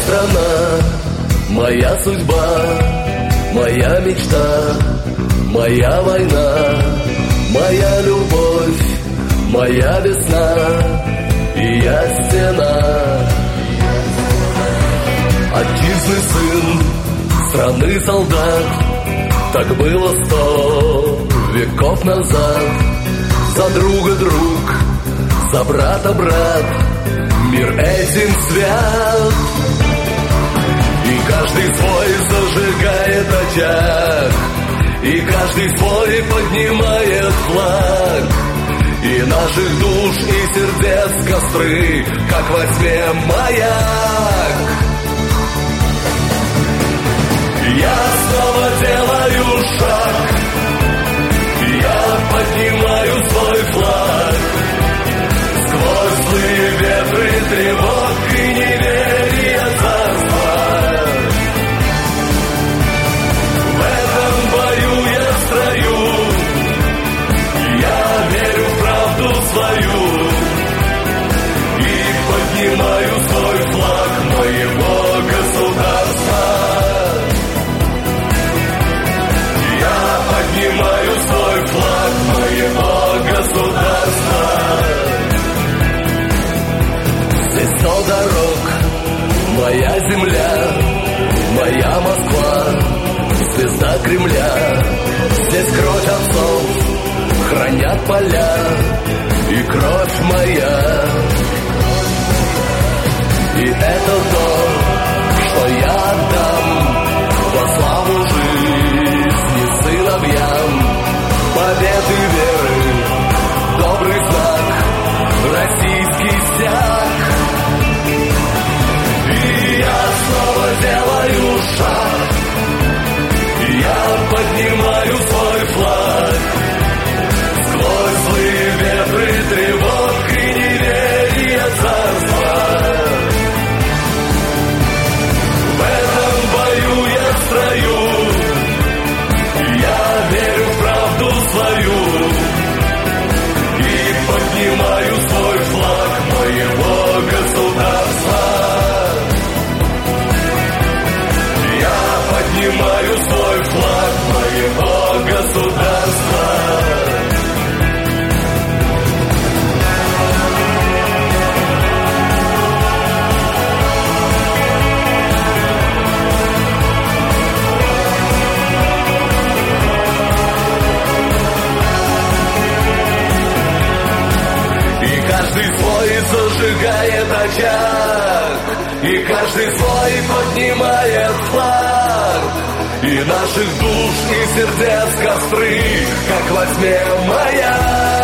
страна, моя судьба, моя мечта, моя война, моя любовь, моя весна, и я стена. Отчизны сын, страны солдат, так было 100 веков назад. За друга друг, за брата брат, мир этим свят. И каждый свой зажигает очаг, и каждый свой поднимает флаг. И наших душ и сердец костры, как во тьме маяк. Я снова делаю шаг, я поднимаю свой флаг. Сквозь злые ветры тревог и неверия царства. В этом бою я строю, я верю в правду свою и поднимаю свой флаг моего государства. Я поднимаю свой флаг моего государства. Здесь 100 дорог, моя земля, моя Москва, звезда Кремля. Здесь кровь отцов хранят поля и кровь моя. И это то, что я отдам во славу жизни сыновьям. Победы веры, добрый знак, российский стяг. И я снова делаю шаг, я поднимаю свой флаг. Сквозь злые ветры тревог и неверия царства. В этом бою я строю, я верю в правду свою и поднимаю свой флаг моего государства. Я поднимаю свой флаг моего государства. Каждый свой зажигает очаг, и каждый свой поднимает флаг. И наших душ и сердец костры, как во тьме маяк.